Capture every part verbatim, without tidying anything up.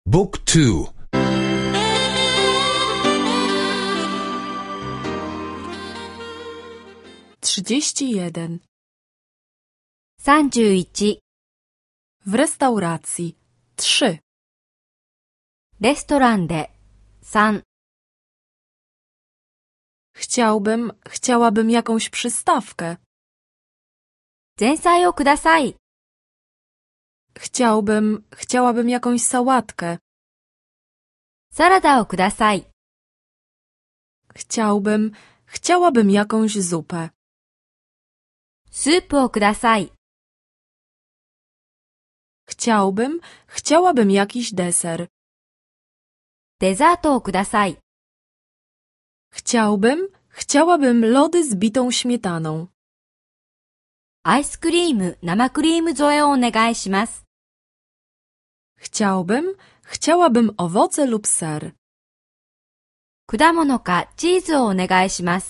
Book two. 31. さんじゅういち. W restauracji. trzy. レストランでさん. Chciałbym, chciałabym jakąś przystawkę. 前菜をください. Chciałbym, chciałabym jakąś sałatkę. サラダをください. Chciałbym, chciałabym jakąś zupę. スープをください. Chciałbym, chciałabym jakiś deser. デザートをください. Chciałbym, chciałabym lody z bitą śmietaną. アイスクリーム、生クリーム添えをお願いします. Chciałbym, chciałabym owoce lub ser. 果物かチーズをお願いします.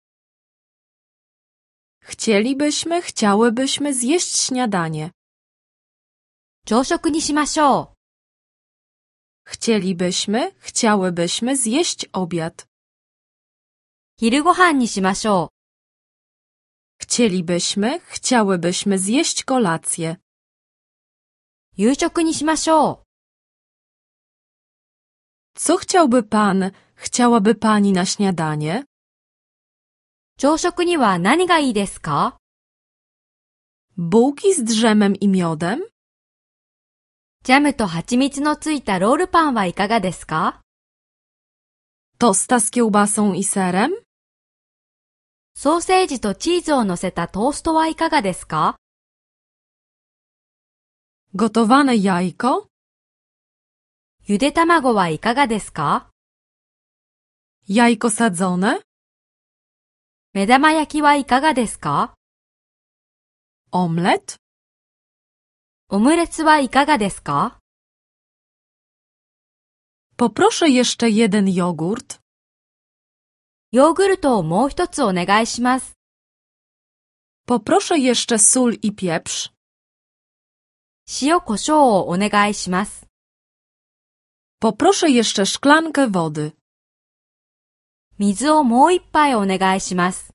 Chcielibyśmy, chciałybyśmy zjeść śniadanie. 朝食にしましょう. Chcielibyśmy, chciałybyśmy zjeść obiad. 昼ご飯にしましょう. Chcielibyśmy, chciałybyśmy zjeść kolację. 夕食にしましょう. Co chciałby pan, chciałaby pani na śniadanie? 朝食には何がいいですか? Bułki z drzemem i miodem? ジャムと蜂蜜のついたロールパンはいかがですか? Tosta z kiełbasą i serem? ソーセージとチーズを乗せたトーストはいかがですか? Gotowane jajko? ゆで卵はいかがですか? Jajko sadzone? 目玉焼きはいかがですか? Omlet? オムレツはいかがですか? Poproszę jeszcze jeden jogurt. ヨーグルトをもう一つお願いします. Poproszę jeszcze sól i pieprz. 塩コショウをお願いします. Poproszę jeszcze szklankę wody. 水をもう一杯お願いします.